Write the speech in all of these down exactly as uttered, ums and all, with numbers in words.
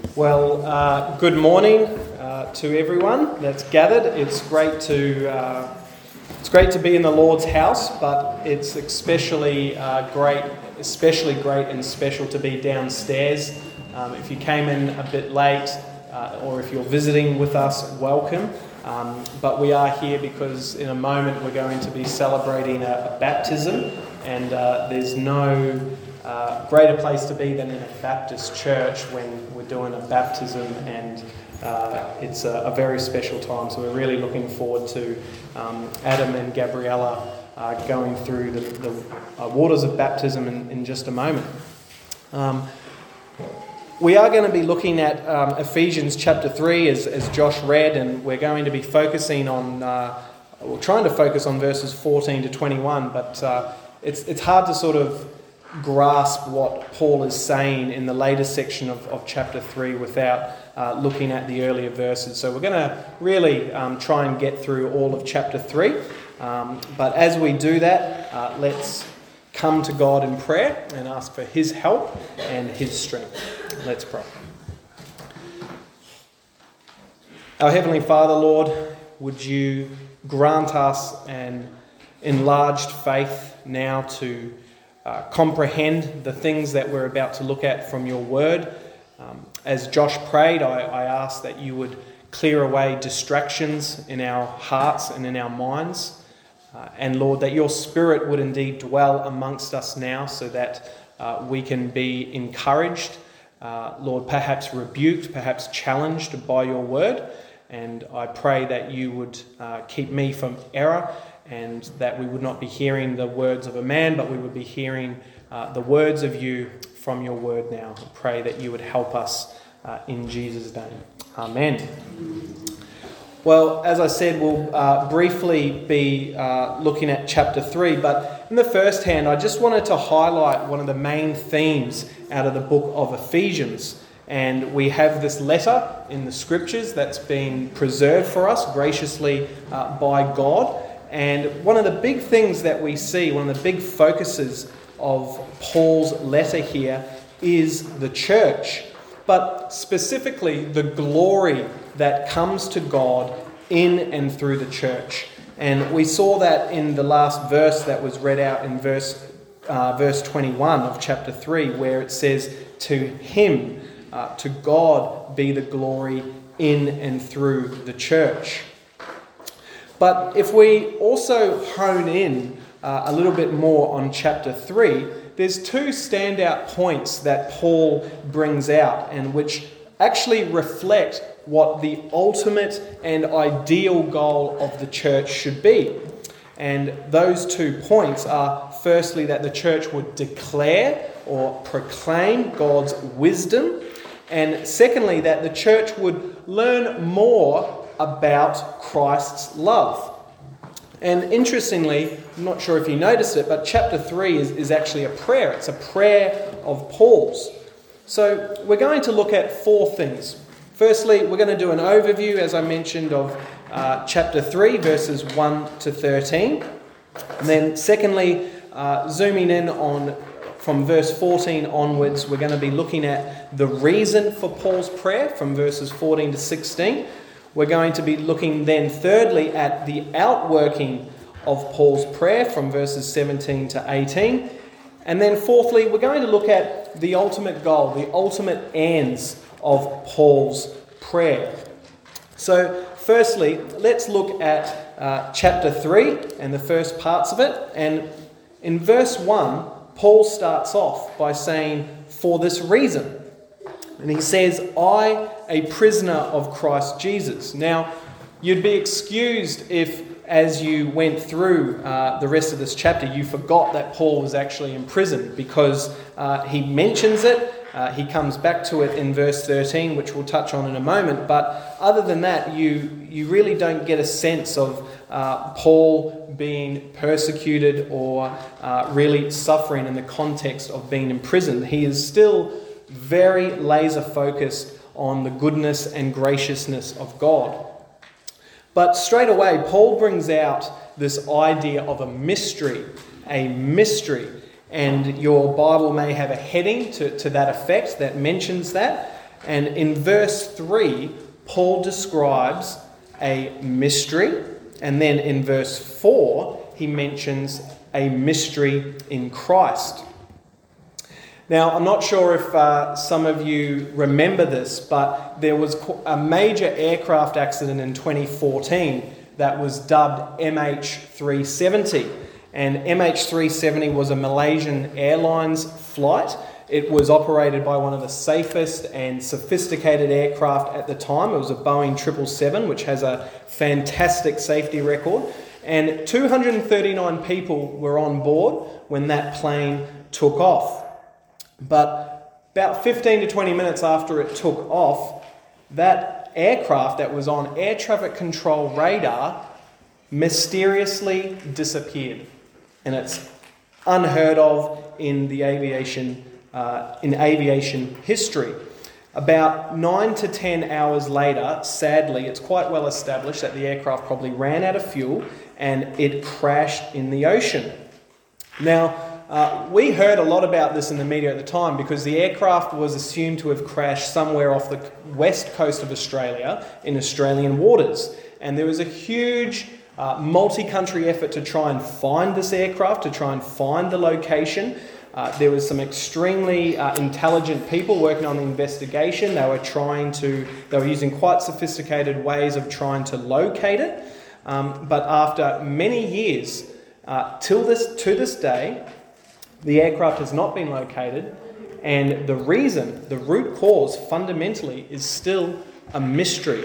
Well, uh, good morning uh, to everyone that's gathered. It's great to uh, it's great to be in the Lord's house, but it's especially uh, great, especially great and special to be downstairs. Um, if you came in a bit late, uh, or if you're visiting with us, welcome. Um, but we are here because in a moment we're going to be celebrating a, a baptism, and uh, there's no Uh, greater place to be than in a Baptist church when we're doing a baptism, and uh, it's a, a very special time. So we're really looking forward to um, Adam and Gabriella uh, going through the, the uh, waters of baptism in, in just a moment. Um, we are going to be looking at um, Ephesians chapter three, as, as Josh read, and we're going to be focusing on, uh, we're trying to focus on verses fourteen to twenty-one, but uh, it's it's hard to sort of grasp what Paul is saying in the later section of, of chapter three without uh, looking at the earlier verses. So we're going to really um, try and get through all of chapter three. Um, but as we do that, uh, let's come to God in prayer and ask for his help and his strength. Let's pray. Our Heavenly Father, Lord, would you grant us an enlarged faith now to Uh, comprehend the things that we're about to look at from your word. Um, as Josh prayed, I, I ask that you would clear away distractions in our hearts and in our minds. Uh, and Lord, that your Spirit would indeed dwell amongst us now so that uh, we can be encouraged, uh, Lord, perhaps rebuked, perhaps challenged by your word. And I pray that you would uh, keep me from error, and that we would not be hearing the words of a man, but we would be hearing uh, the words of you from your word now. I pray that you would help us uh, in Jesus' name. Amen. Well, as I said, we'll uh, briefly be uh, looking at chapter three, but in the first hand, I just wanted to highlight one of the main themes out of the book of Ephesians. And we have this letter in the scriptures that's been preserved for us graciously uh, by God. And one of the big things that we see, one of the big focuses of Paul's letter here is the church, but specifically the glory that comes to God in and through the church. And we saw that in the last verse that was read out in verse uh, verse twenty-one of chapter three, where it says, "To him, uh, to God be the glory in and through the church." But if we also hone in uh, a little bit more on chapter three, there's two standout points that Paul brings out, and which actually reflect what the ultimate and ideal goal of the church should be. And those two points are, firstly, that the church would declare or proclaim God's wisdom, and secondly, that the church would learn more about Christ's love. And interestingly, I'm not sure if you noticed it, but chapter three is, is actually a prayer. It's a prayer of Paul's. So we're going to look at four things. Firstly, we're going to do an overview, as I mentioned, of uh, chapter three, verses one to thirteen. And then secondly, uh, zooming in on from verse fourteen onwards, we're going to be looking at the reason for Paul's prayer from verses fourteen to sixteen. We're going to be looking then thirdly at the outworking of Paul's prayer from verses seventeen to eighteen. And then fourthly, we're going to look at the ultimate goal, the ultimate ends of Paul's prayer. So firstly, let's look at uh, chapter three and the first parts of it. And in verse one, Paul starts off by saying, "For this reason." And he says, "I, a prisoner of Christ Jesus." Now, you'd be excused if, as you went through uh, the rest of this chapter, you forgot that Paul was actually in prison, because uh, he mentions it. Uh, he comes back to it in verse thirteen, which we'll touch on in a moment. But other than that, you, you really don't get a sense of uh, Paul being persecuted or uh, really suffering in the context of being in prison. He is still very laser focused on the goodness and graciousness of God. But straight away, Paul brings out this idea of a mystery, a mystery. And your Bible may have a heading to, to that effect that mentions that. And in verse three, Paul describes a mystery. And then in verse four, he mentions a mystery in Christ. Now, I'm not sure if uh, some of you remember this, but there was a major aircraft accident in twenty fourteen that was dubbed M H three seventy. And M H three seventy was a Malaysian Airlines flight. It was operated by one of the safest and sophisticated aircraft at the time. It was a Boeing triple seven, which has a fantastic safety record. And two hundred thirty-nine people were on board when that plane took off. But about fifteen to twenty minutes after it took off, that aircraft that was on air traffic control radar mysteriously disappeared. And it's unheard of in the aviation uh, in aviation history. About nine to ten hours later, sadly, it's quite well established that the aircraft probably ran out of fuel and it crashed in the ocean. Now, uh, we heard a lot about this in the media at the time because the aircraft was assumed to have crashed somewhere off the west coast of Australia in Australian waters. And there was a huge uh, multi-country effort to try and find this aircraft, to try and find the location. Uh, there was some extremely uh, intelligent people working on the investigation. They were trying to, they were using quite sophisticated ways of trying to locate it. Um, but after many years, uh, till this to this day, the aircraft has not been located, and the reason, the root cause, fundamentally, is still a mystery.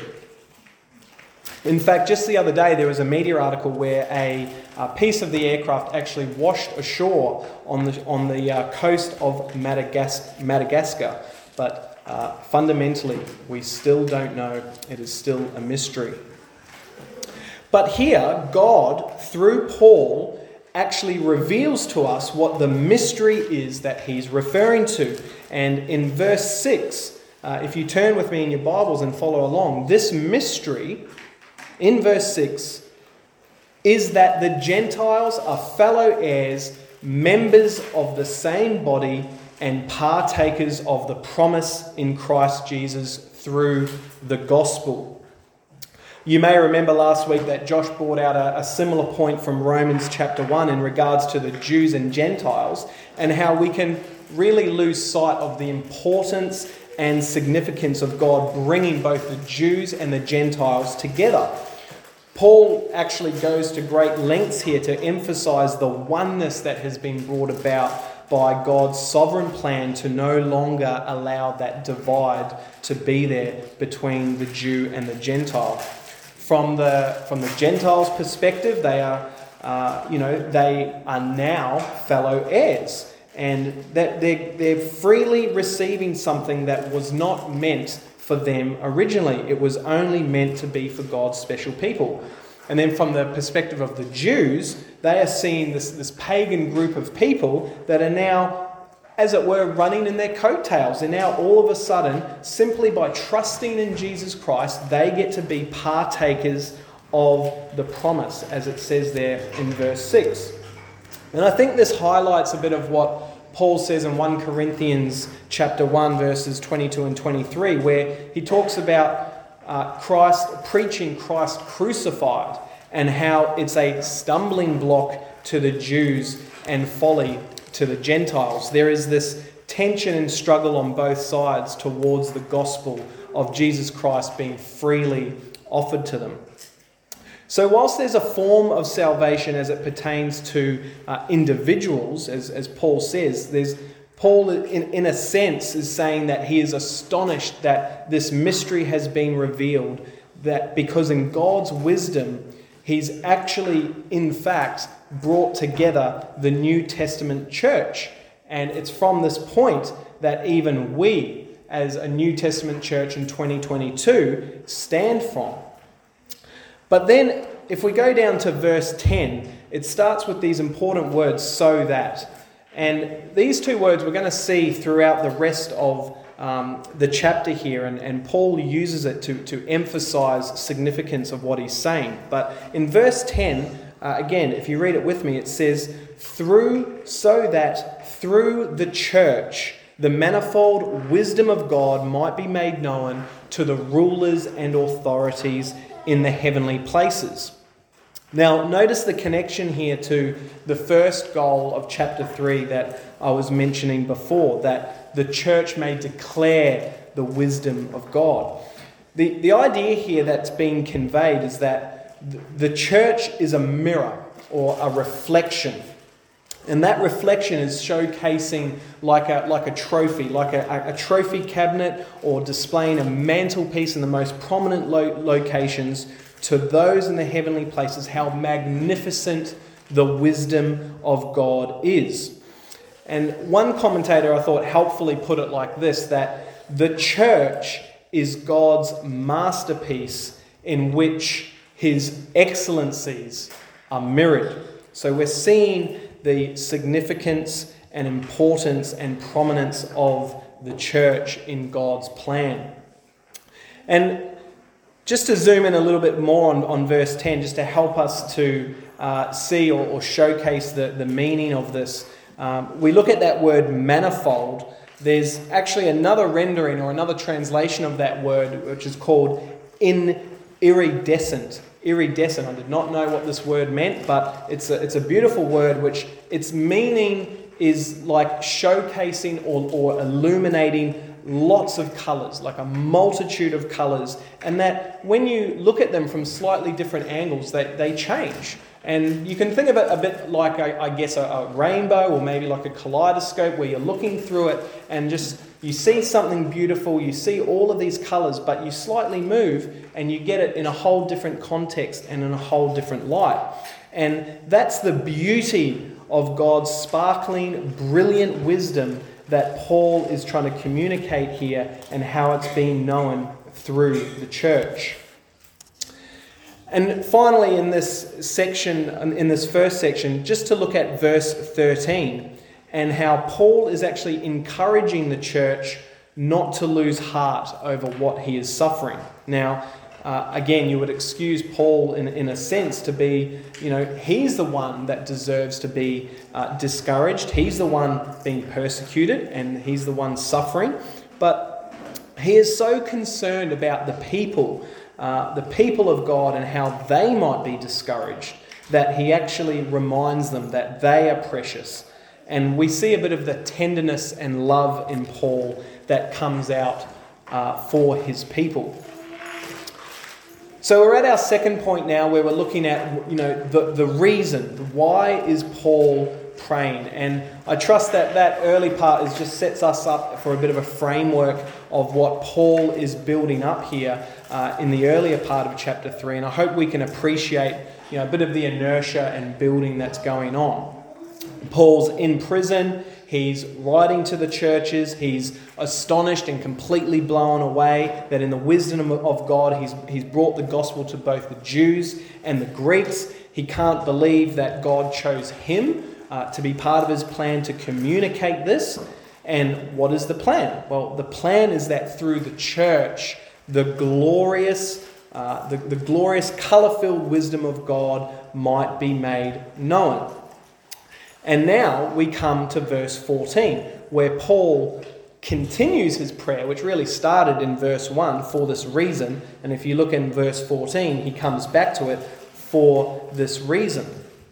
In fact, just the other day, there was a media article where a, a piece of the aircraft actually washed ashore on the on the uh, coast of Madagas- Madagascar. But uh, fundamentally, we still don't know. It is still a mystery. But here, God, through Paul, actually reveals to us what the mystery is that he's referring to. And in verse six, uh, if you turn with me in your Bibles and follow along, this mystery, in verse six, is that the Gentiles are fellow heirs, members of the same body, and partakers of the promise in Christ Jesus through the gospel. You may remember last week that Josh brought out a, a similar point from Romans chapter one in regards to the Jews and Gentiles, and how we can really lose sight of the importance and significance of God bringing both the Jews and the Gentiles together. Paul actually goes to great lengths here to emphasize the oneness that has been brought about by God's sovereign plan to no longer allow that divide to be there between the Jew and the Gentile. From the from the Gentiles' perspective, they are, uh, you know, they are now fellow heirs, and that they're they're freely receiving something that was not meant for them originally. It was only meant to be for God's special people. And then from the perspective of the Jews, they are seeing this, this pagan group of people that are now, as it were, running in their coattails. And now all of a sudden, simply by trusting in Jesus Christ, they get to be partakers of the promise, as it says there in verse six. And I think this highlights a bit of what Paul says in First Corinthians chapter one, verses twenty-two and twenty-three, where he talks about uh, Christ, preaching Christ crucified, and how it's a stumbling block to the Jews and folly to the Gentiles. There is this tension and struggle on both sides towards the gospel of Jesus Christ being freely offered to them. So whilst there's a form of salvation as it pertains to uh, individuals, as, as Paul says, there's Paul, in, in a sense, is saying that he is astonished that this mystery has been revealed, that because in God's wisdom, he's actually, in fact, brought together the New Testament church. And it's from this point that even we, as a New Testament church in twenty twenty-two, stand from. But then, if we go down to verse ten, it starts with these important words, so that. And these two words we're going to see throughout the rest of um, the chapter here, and, and Paul uses it to, to emphasize significance of what he's saying. But in verse ten, uh, again, if you read it with me, it says, through, so that through the church the manifold wisdom of God might be made known to the rulers and authorities in the heavenly places. Now, notice the connection here to the first goal of chapter three that I was mentioning before, that the church may declare the wisdom of God. The, the idea here that's being conveyed is that the church is a mirror or a reflection. And that reflection is showcasing like a like a trophy, like a, a trophy cabinet, or displaying a mantelpiece in the most prominent lo- locations to those in the heavenly places, how magnificent the wisdom of God is. And one commentator I thought helpfully put it like this, that the church is God's masterpiece in which his excellencies are mirrored. So we're seeing the significance and importance and prominence of the church in God's plan. And just to zoom in a little bit more on, on verse ten, just to help us to uh, see or, or showcase the, the meaning of this, um, we look at that word manifold. There's actually another rendering or another translation of that word, which is called in iridescent. Iridescent. I did not know what this word meant, but it's a, it's a beautiful word which its meaning is like showcasing or, or illuminating lots of colours, like a multitude of colours, and that when you look at them from slightly different angles, they, they change. And you can think of it a bit like, a, I guess, a, a rainbow, or maybe like a kaleidoscope, where you're looking through it and just you see something beautiful, you see all of these colours, but you slightly move and you get it in a whole different context and in a whole different light. And that's the beauty of God's sparkling, brilliant wisdom that Paul is trying to communicate here, and how it's being known through the church. And finally, in this section, in this first section, just to look at verse thirteen, and how Paul is actually encouraging the church not to lose heart over what he is suffering. Now, uh, again, you would excuse Paul in, in a sense to be, you know, he's the one that deserves to be uh, discouraged. He's the one being persecuted, and he's the one suffering. But he is so concerned about the people, uh, the people of God, and how they might be discouraged, that he actually reminds them that they are precious. And we see a bit of the tenderness and love in Paul that comes out uh, for his people. So we're at our second point now, where we're looking at, you know, the, the reason. Why is Paul praying? And I trust that that early part is just sets us up for a bit of a framework of what Paul is building up here uh, in the earlier part of chapter three. And I hope we can appreciate, you know, a bit of the inertia and building that's going on. Paul's in prison. He's writing to the churches. He's astonished and completely blown away that in the wisdom of God, he's, he's brought the gospel to both the Jews and the Greeks. He can't believe that God chose him uh, to be part of his plan to communicate this. And what is the plan? Well, the plan is that through the church, the glorious, uh, the, the glorious, colour-filled wisdom of God might be made known. And now we come to verse fourteen, where Paul continues his prayer, which really started in verse one for this reason. And if you look in verse fourteen, he comes back to it for this reason.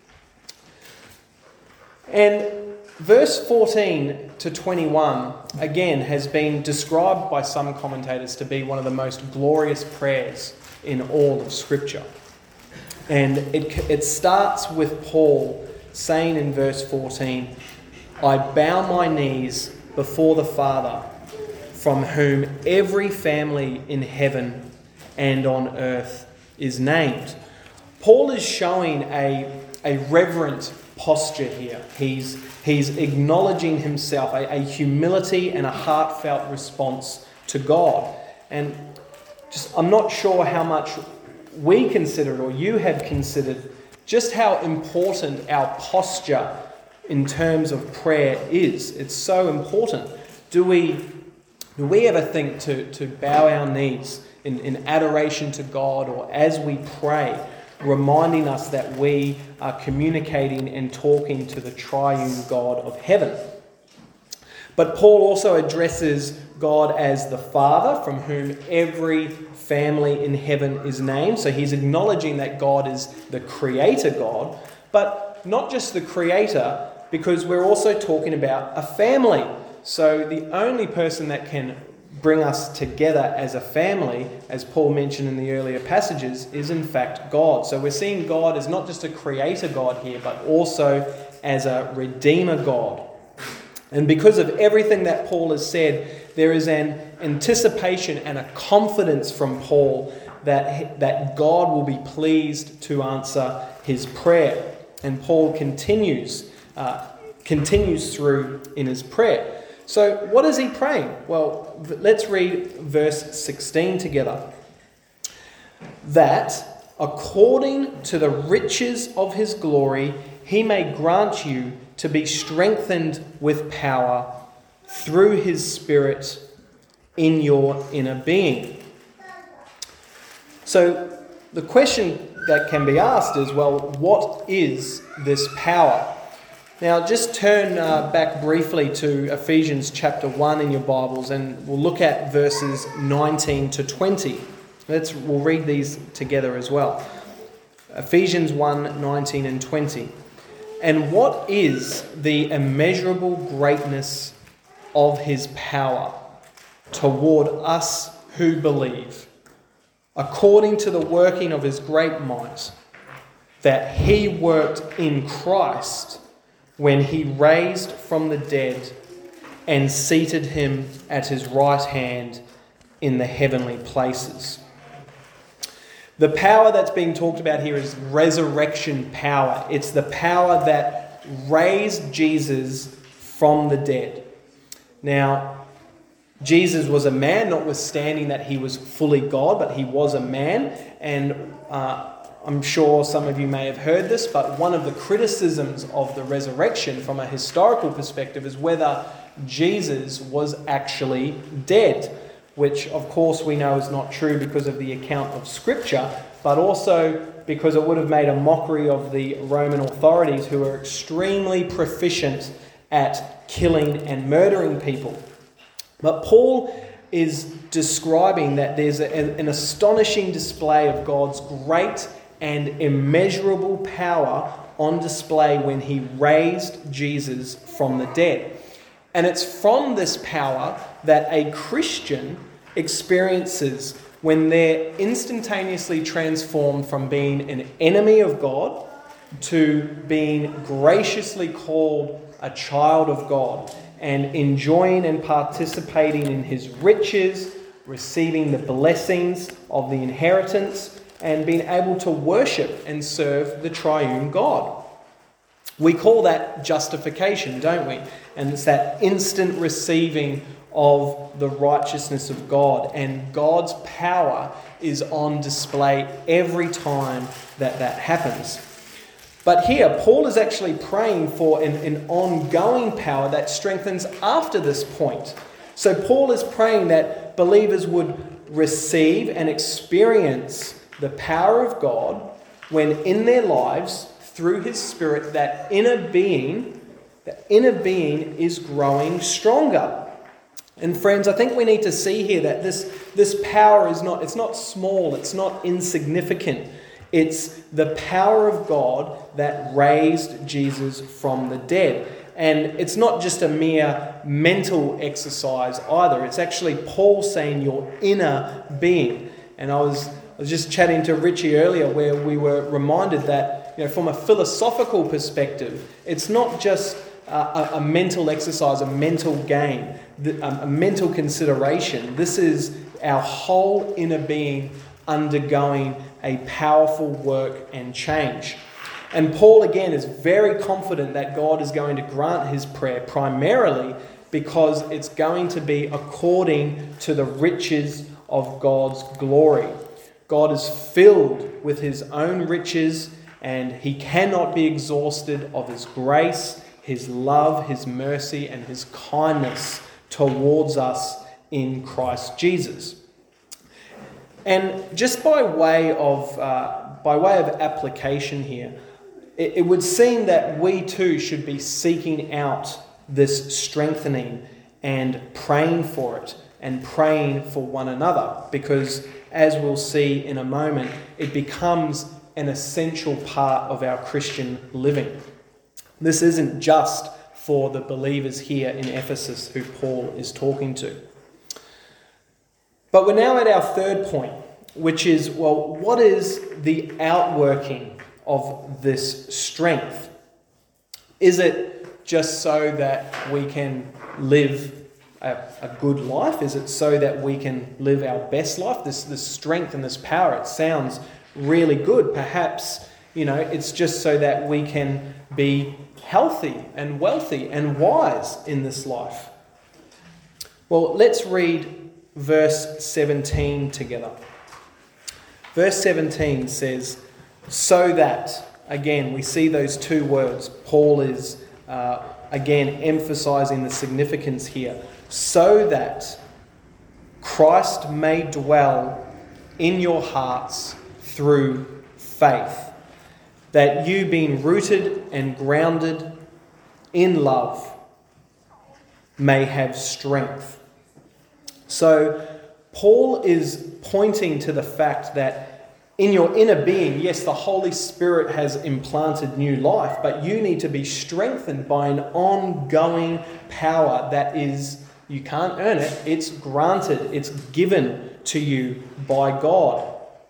And verse fourteen to twenty-one, again, has been described by some commentators to be one of the most glorious prayers in all of Scripture. And it, it starts with Paul saying in verse fourteen, I bow my knees before the Father, from whom every family in heaven and on earth is named. Paul is showing a, a reverent posture here. He's, he's acknowledging himself, a, a humility and a heartfelt response to God. And just I'm not sure how much we consider it, or you have considered, just how important our posture in terms of prayer is. It's so important. Do we do we ever think to, to bow our knees in, in adoration to God, or as we pray, reminding us that we are communicating and talking to the triune God of heaven? But Paul also addresses God as the Father, from whom every family in heaven is named. So he's acknowledging that God is the Creator God, but not just the Creator, because we're also talking about a family. So the only person that can bring us together as a family, as Paul mentioned in the earlier passages, is in fact God. So we're seeing God as not just a creator God here, but also as a redeemer God. And because of everything that Paul has said, there is an anticipation and a confidence from Paul that, that God will be pleased to answer his prayer. And Paul continues, uh, continues through in his prayer. So what is he praying? Well, let's read verse sixteen together. That, according to the riches of his glory, he may grant you to be strengthened with power through his Spirit in your inner being. So the question that can be asked is, well, what is this power? Now, just turn uh, back briefly to Ephesians chapter one in your Bibles, and we'll look at verses nineteen to twenty. Let's, we'll read these together as well. Ephesians one, nineteen and twenty. And what is the immeasurable greatness of his power toward us who believe, according to the working of his great might, that he worked in Christ when he raised from the dead and seated him at his right hand in the heavenly places. The power that's being talked about here is resurrection power. It's the power that raised Jesus from the dead. Now, Jesus was a man, notwithstanding that he was fully God, but he was a man. And uh, I'm sure some of you may have heard this, but one of the criticisms of the resurrection from a historical perspective is whether Jesus was actually dead, which of course we know is not true because of the account of Scripture, but also because it would have made a mockery of the Roman authorities, who are extremely proficient at killing and murdering people. But Paul is describing that there's a, an astonishing display of God's great and immeasurable power on display when he raised Jesus from the dead. And it's from this power that a Christian experiences when they're instantaneously transformed from being an enemy of God to being graciously called a child of God and enjoying and participating in his riches, receiving the blessings of the inheritance, and being able to worship and serve the triune God. We call that justification, don't we? And it's that instant receiving of the righteousness of God. And God's power is on display every time that that happens. But here, Paul is actually praying for an, an ongoing power that strengthens after this point. So Paul is praying that believers would receive and experience the power of God when in their lives, through his Spirit, that inner being, that inner being is growing stronger. And friends, I think we need to see here that this, this power is not, it's not small, it's not insignificant. It's the power of God that raised Jesus from the dead. And it's not just a mere mental exercise either. It's actually Paul saying your inner being. And I was, I was just chatting to Richie earlier where we were reminded that, you know, from a philosophical perspective, it's not just a, a mental exercise, a mental game, a mental consideration. This is our whole inner being undergoing a powerful work and change. And Paul, again, is very confident that God is going to grant his prayer primarily because it's going to be according to the riches of God's glory. God is filled with his own riches, and he cannot be exhausted of his grace, his love, his mercy, and his kindness towards us in Christ Jesus. And just by way of uh, by way of application here, it, it would seem that we too should be seeking out this strengthening and praying for it and praying for one another, because as we'll see in a moment, it becomes an essential part of our Christian living. This isn't just for the believers here in Ephesus who Paul is talking to. But we're now at our third point, which is, well, what is the outworking of this strength? Is it just so that we can live a, a good life? Is it so that we can live our best life? This, this strength and this power, it sounds really good. Perhaps, you know, it's just so that we can be healthy and wealthy and wise in this life. Well, let's read verse seventeen together. Verse seventeen says, so that, again, we see those two words. Paul is, uh, again, emphasizing the significance here. So that Christ may dwell in your hearts through faith, that you, being rooted and grounded in love, may have strength. So Paul is pointing to the fact that in your inner being, yes, the Holy Spirit has implanted new life, but you need to be strengthened by an ongoing power that is, you can't earn it, it's granted, it's given to you by God,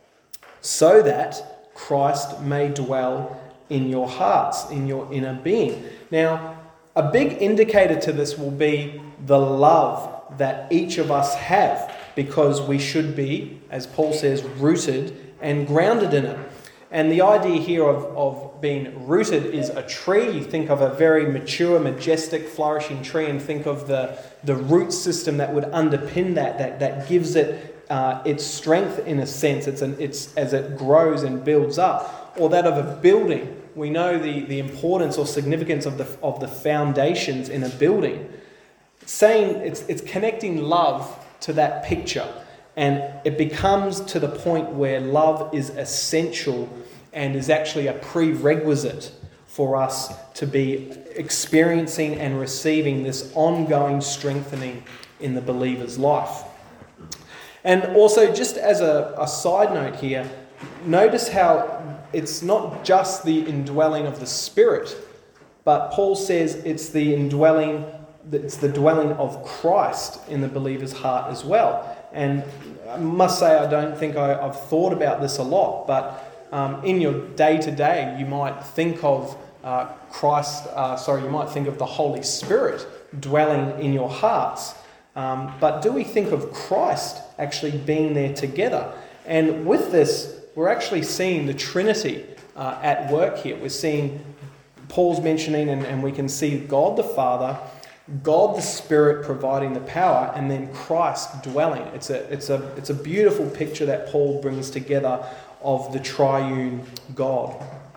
so that Christ may dwell in your hearts, in your inner being. Now, a big indicator to this will be the love that each of us have, because we should be, as Paul says, rooted and grounded in it. And the idea here of, of being rooted is a tree. You think of a very mature, majestic, flourishing tree, and think of the, the root system that would underpin that, that, that gives it uh, its strength in a sense. It's an, it's as it grows and builds up. Or that of a building. We know the, the importance or significance of the of the foundations in a building. It's saying it's it's connecting love to that picture. And it becomes to the point where love is essential and is actually a prerequisite for us to be experiencing and receiving this ongoing strengthening in the believer's life. And also, just as a, a side note here, notice how it's not just the indwelling of the Spirit, but Paul says it's the indwelling, it's the dwelling of Christ in the believer's heart as well. And I must say, I don't think I, I've thought about this a lot, but um, in your day-to-day, you might think of uh, Christ, uh, sorry, you might think of the Holy Spirit dwelling in your hearts. Um, but do we think of Christ actually being there together? And with this, we're actually seeing the Trinity uh, at work here. We're seeing Paul's mentioning, and, and we can see God the Father, God the Spirit providing the power, and then Christ dwelling. It's a it's a it's a beautiful picture that Paul brings together of the triune God.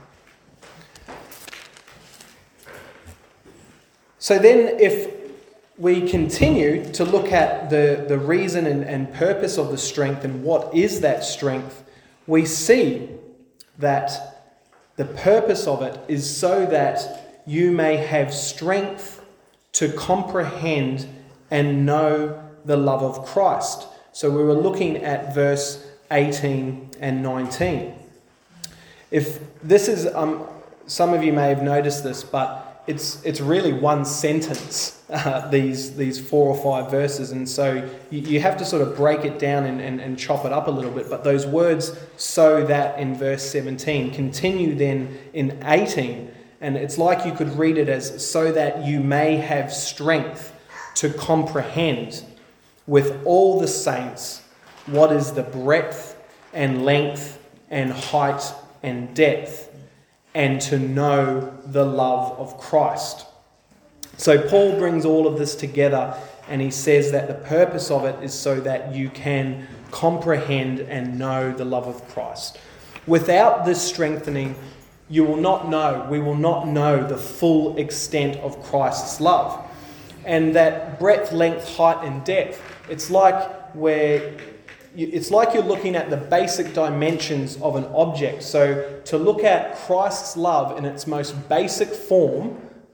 So then, if we continue to look at the, the reason and, and purpose of the strength and what is that strength, we see that the purpose of it is so that you may have strength to comprehend and know the love of Christ. So we were looking at verse eighteen and nineteen. If this is, um, some of you may have noticed this, but it's it's really one sentence, uh, these these four or five verses, and so you, you have to sort of break it down and, and, and chop it up a little bit. But those words, so that, in verse seventeen, continue then in eighteen. And it's like you could read it as, so that you may have strength to comprehend with all the saints what is the breadth and length and height and depth, and to know the love of Christ. So Paul brings all of this together, and he says that the purpose of it is so that you can comprehend and know the love of Christ. Without this strengthening, you will not know, we will not know the full extent of Christ's love. And that breadth, length, height, and depth, it's like where it's like you're looking at the basic dimensions of an object. So to look at Christ's love in its most basic form,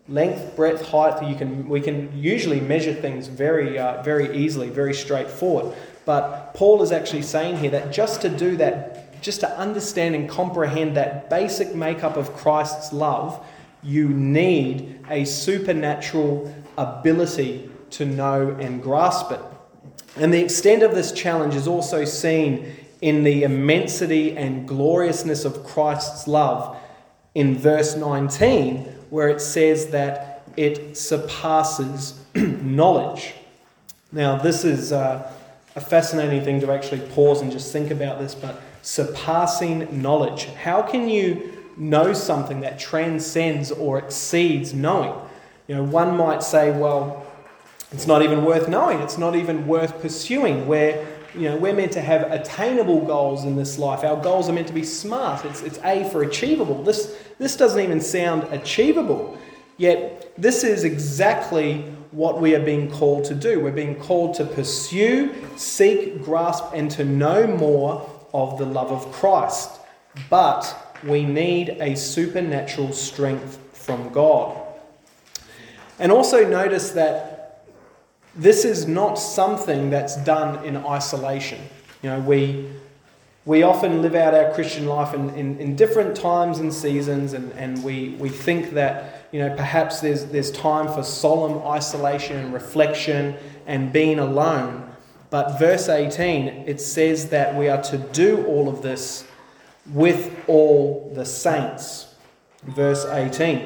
length, breadth, height. You can we can usually measure things very uh, very easily, very straightforward. But Paul is actually saying here that just to do that, just to understand and comprehend that basic makeup of Christ's love, you need a supernatural ability to know and grasp it. And the extent of this challenge is also seen in the immensity and gloriousness of Christ's love in verse nineteen, where it says that it surpasses knowledge. Now, this is uh, a fascinating thing to actually pause and just think about this, but surpassing knowledge. How can you know something that transcends or exceeds knowing? You know, one might say, well, it's not even worth knowing. It's not even worth pursuing. Where You know, we're meant to have attainable goals in this life. Our goals are meant to be smart. It's, it's A for achievable. This, this doesn't even sound achievable. Yet this is exactly what we are being called to do. We're being called to pursue, seek, grasp, and to know more of the love of Christ. But we need a supernatural strength from God. And also notice that this is not something that's done in isolation. You know, we we often live out our Christian life in, in, in different times and seasons, and, and we, we think that, you know, perhaps there's there's time for solemn isolation and reflection and being alone. But verse eighteen, it says that we are to do all of this with all the saints. Verse eighteen.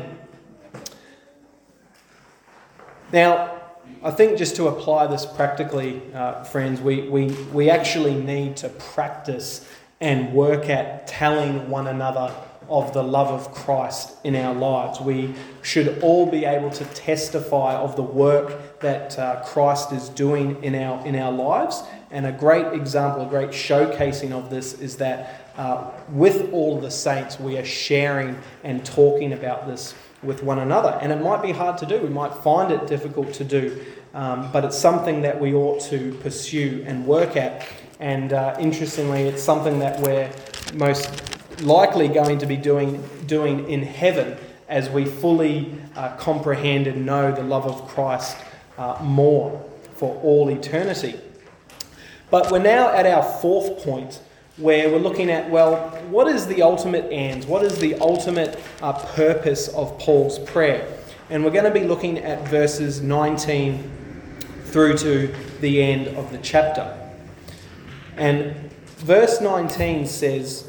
Now, I think just to apply this practically, uh, friends, we, we, we actually need to practice and work at telling one another of the love of Christ in our lives. We should all be able to testify of the work that uh, Christ is doing in our in our lives. And a great example, a great showcasing of this is that uh, with all the saints, we are sharing and talking about this with one another. And it might be hard to do. We might find it difficult to do. Um, but it's something that we ought to pursue and work at. And uh, interestingly, it's something that we're most likely going to be doing, doing in heaven as we fully uh, comprehend and know the love of Christ uh, more for all eternity. But we're now at our fourth point, where we're looking at, well, what is the ultimate end? What is the ultimate uh, purpose of Paul's prayer? And we're going to be looking at verses nineteen through to the end of the chapter. And verse nineteen says,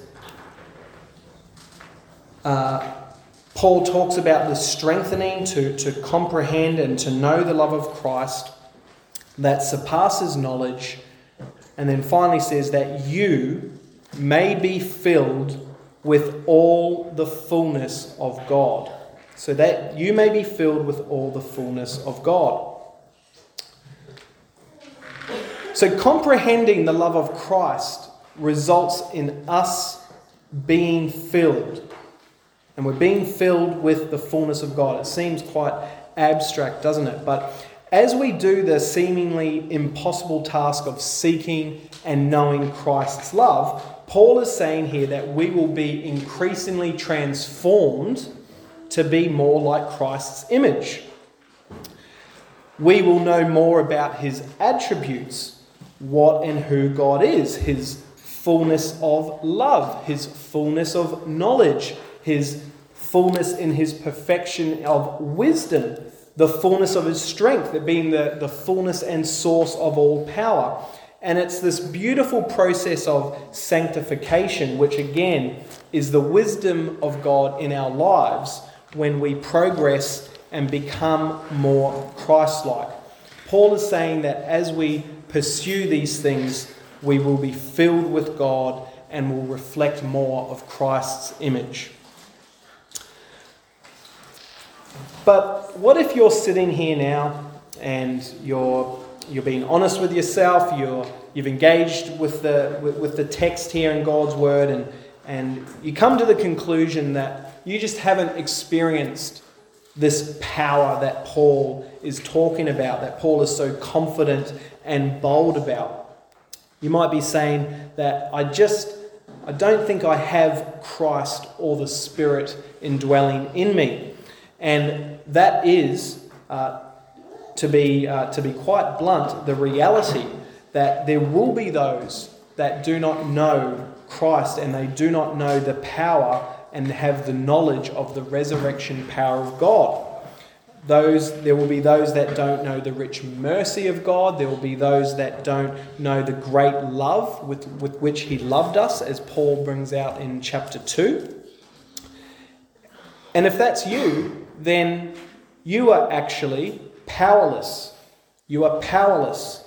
uh, Paul talks about the strengthening to, to comprehend and to know the love of Christ that surpasses knowledge. And then finally says that you may be filled with all the fullness of God. So that you may be filled with all the fullness of God. So comprehending the love of Christ results in us being filled. And we're being filled with the fullness of God. It seems quite abstract, doesn't it? But as we do the seemingly impossible task of seeking and knowing Christ's love, Paul is saying here that we will be increasingly transformed to be more like Christ's image. We will know more about his attributes, what and who God is, his fullness of love, his fullness of knowledge, his fullness in his perfection of wisdom, the fullness of his strength, being the, the fullness and source of all power. And it's this beautiful process of sanctification, which again is the wisdom of God in our lives when we progress and become more Christ-like. Paul is saying that as we pursue these things, we will be filled with God and will reflect more of Christ's image. But what if you're sitting here now and you're you're being honest with yourself, you're you've engaged with the with, with the text here in God's word, and and you come to the conclusion that you just haven't experienced this power that Paul is talking about, that Paul is so confident and bold about. You might be saying that I just, I don't think I have Christ or the Spirit indwelling in me. And that is, uh, to be uh, to be quite blunt, the reality that there will be those that do not know Christ and they do not know the power and have the knowledge of the resurrection power of God. Those, there will be those that don't know the rich mercy of God. There will be those that don't know the great love with, with which he loved us, as Paul brings out in chapter two. And if that's you, then you are actually powerless. You are powerless.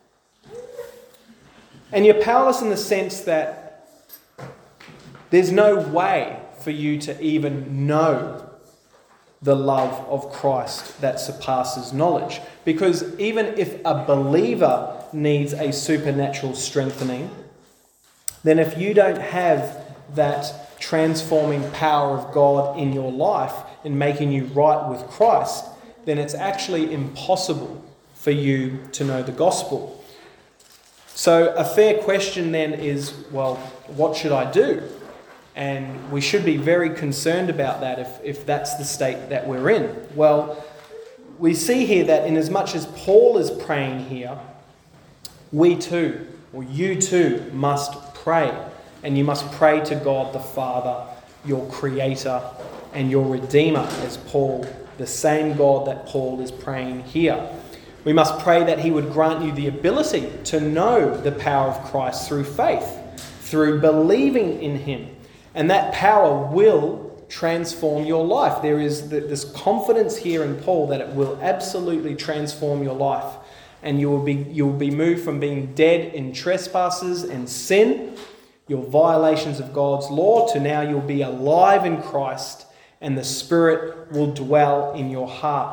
And you're powerless in the sense that there's no way for you to even know the love of Christ that surpasses knowledge. Because even if a believer needs a supernatural strengthening, then if you don't have that transforming power of God in your life in making you right with Christ, then it's actually impossible for you to know the gospel. So a fair question then is, well, what should I do? And we should be very concerned about that if, if that's the state that we're in. Well, we see here that in as much as Paul is praying here, we too, or you too, must pray. And you must pray to God the Father, your Creator and your Redeemer, as Paul, the same God that Paul is praying here. We must pray that he would grant you the ability to know the power of Christ through faith, through believing in him. And that power will transform your life. There is this confidence here in Paul that it will absolutely transform your life. And you will be you will be moved from being dead in trespasses and sin, your violations of God's law, to now you'll be alive in Christ, and the Spirit will dwell in your heart.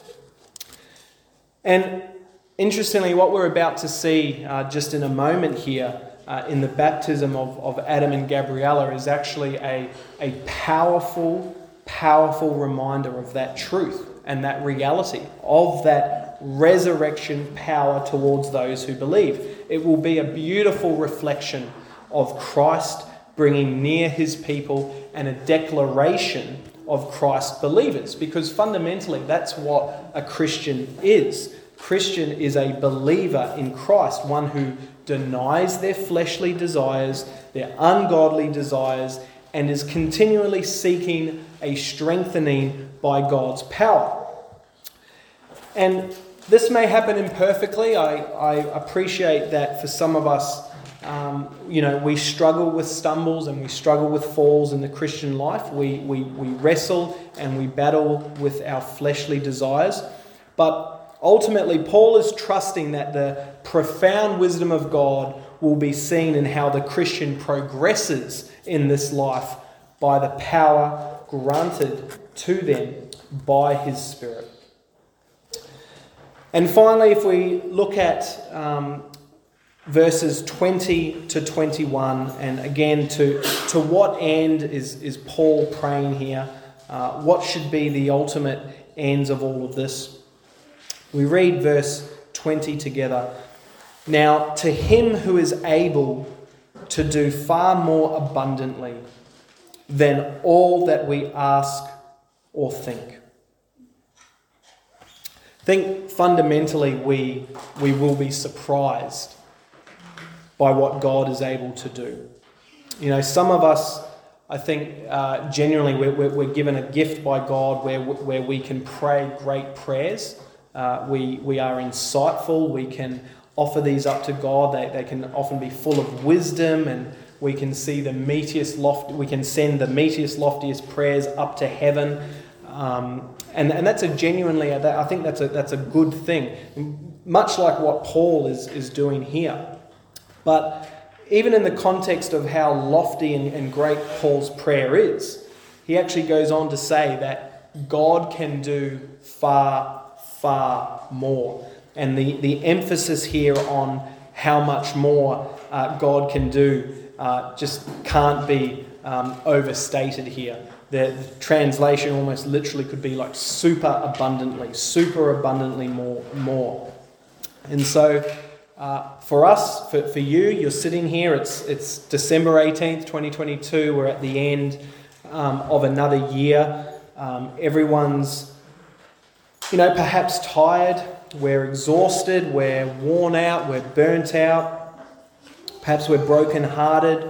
And interestingly, what we're about to see uh, just in a moment here, Uh, in the baptism of, of Adam and Gabriella, is actually a, a powerful, powerful reminder of that truth and that reality, of that resurrection power towards those who believe. It will be a beautiful reflection of Christ bringing near his people and a declaration of Christ believers, because fundamentally that's what a Christian is. Christian is a believer in Christ, one who denies their fleshly desires, their ungodly desires, and is continually seeking a strengthening by God's power. And this may happen imperfectly. I, I appreciate that for some of us, um, you know, we struggle with stumbles and we struggle with falls in the Christian life. We, we, we wrestle and we battle with our fleshly desires. But ultimately, Paul is trusting that the profound wisdom of God will be seen in how the Christian progresses in this life by the power granted to them by his Spirit. And finally, if we look at um, verses twenty to twenty-one, and again, to, to what end is, is Paul praying here? Uh, what should be the ultimate ends of all of this? We read verse twenty together. Now, to him who is able to do far more abundantly than all that we ask or think. I think fundamentally we, we will be surprised by what God is able to do. You know, some of us, I think, uh, genuinely we're, we're given a gift by God where, where we can pray great prayers. Uh, we we are insightful. We can offer these up to God. They they can often be full of wisdom, and we can see the meatiest loft. We can send the meatiest, loftiest prayers up to heaven, um, and and that's a genuinely. I think that's a that's a good thing. Much like what Paul is is doing here, but even in the context of how lofty and, and great Paul's prayer is, he actually goes on to say that God can do far. far more. And the, the emphasis here on how much more uh, God can do uh, just can't be um, overstated here. The, the translation almost literally could be like super abundantly, super abundantly more. more. And so uh, for us, for, for you, you're sitting here, it's, it's December eighteenth, twenty twenty-two, we're at the end um, of another year. Um, everyone's, you know, perhaps tired. We're exhausted. We're worn out. We're burnt out. Perhaps we're broken-hearted.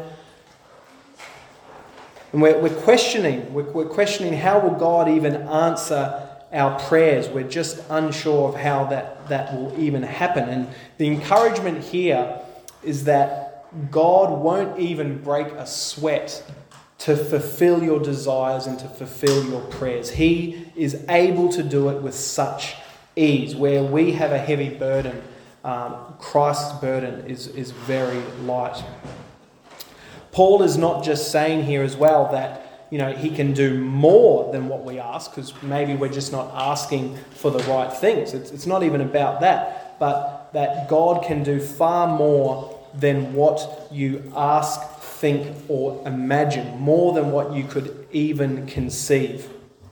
And we're, we're questioning. We're, we're questioning how will God even answer our prayers. We're just unsure of how that, that will even happen. And the encouragement here is that God won't even break a sweat to fulfill your desires and to fulfill your prayers. He is able to do it with such ease. Where we have a heavy burden, um, Christ's burden is, is very light. Paul is not just saying here as well that, you know, he can do more than what we ask, because maybe we're just not asking for the right things. It's, it's not even about that, but that God can do far more than what you ask, think, or imagine, more than what you could even conceive.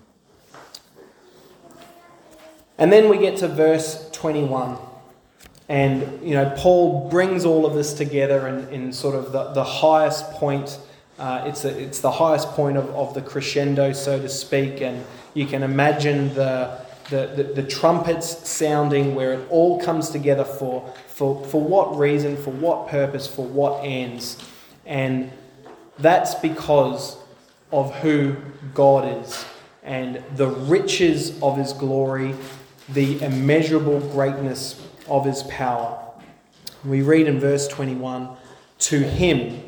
And then we get to verse twenty-one. And, you know, Paul brings all of this together in, in sort of the, the highest point. Uh, it's, a, it's the highest point of, of the crescendo, so to speak. And you can imagine the, the, the, the trumpets sounding where it all comes together for, for, for what reason, for what purpose, for what ends. And that's because of who God is and the riches of his glory, the immeasurable greatness of his power. We read in verse twenty-one, "To him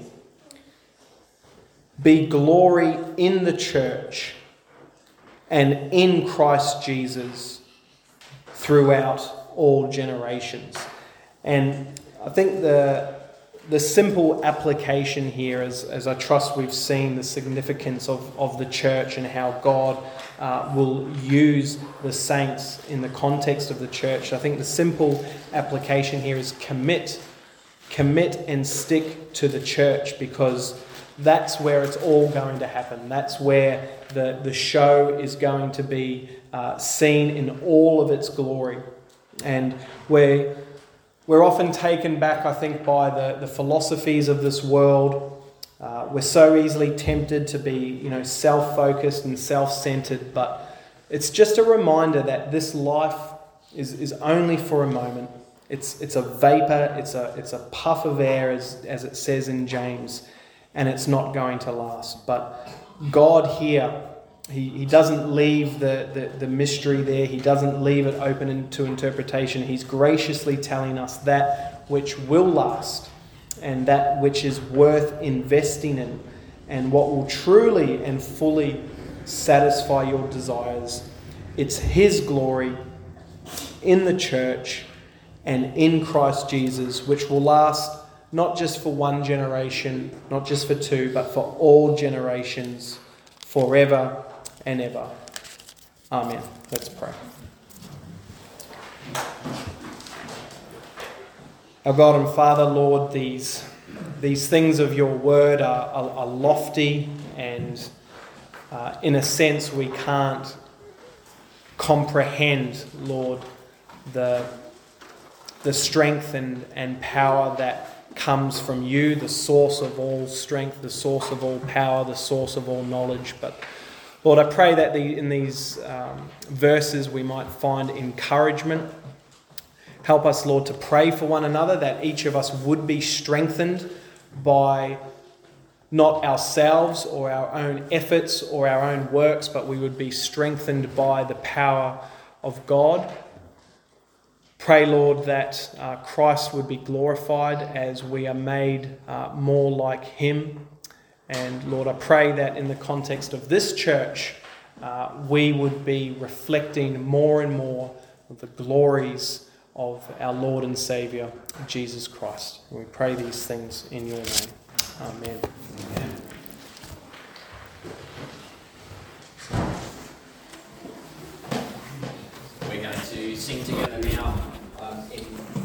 be glory in the church and in Christ Jesus throughout all generations." And I think the the simple application here, as, as I trust we've seen the significance of, of the church and how God uh, will use the saints in the context of the church. I think the simple application here is commit. Commit and stick to the church, because that's where it's all going to happen. That's where the, the show is going to be uh, seen in all of its glory. And we're, we're often taken back, I think, by the, the philosophies of this world. Uh, we're so easily tempted to be, you know, self-focused and self-centered, but it's just a reminder that this life is, is only for a moment. It's it's a vapor, it's a it's a puff of air, as, as it says in James, and it's not going to last. But God here, He, he doesn't leave the, the, the mystery there. He doesn't leave it open to interpretation. He's graciously telling us that which will last and that which is worth investing in and what will truly and fully satisfy your desires. It's His glory in the church and in Christ Jesus, which will last not just for one generation, not just for two, but for all generations, forever and ever. Amen. Let's pray. Our God and Father, Lord, these, these things of your word are, are, are lofty, and uh, in a sense we can't comprehend, Lord, the, the strength and, and power that comes from you, the source of all strength, the source of all power, the source of all knowledge. But Lord, I pray that the, in these um, verses we might find encouragement. Help us, Lord, to pray for one another, that each of us would be strengthened by not ourselves or our own efforts or our own works, but we would be strengthened by the power of God. Pray, Lord, that uh, Christ would be glorified as we are made uh, more like Him. And Lord, I pray that in the context of this church, uh, we would be reflecting more and more of the glories of our Lord and Saviour, Jesus Christ. And we pray these things in your name. Amen. Amen. We're going to sing together now um, in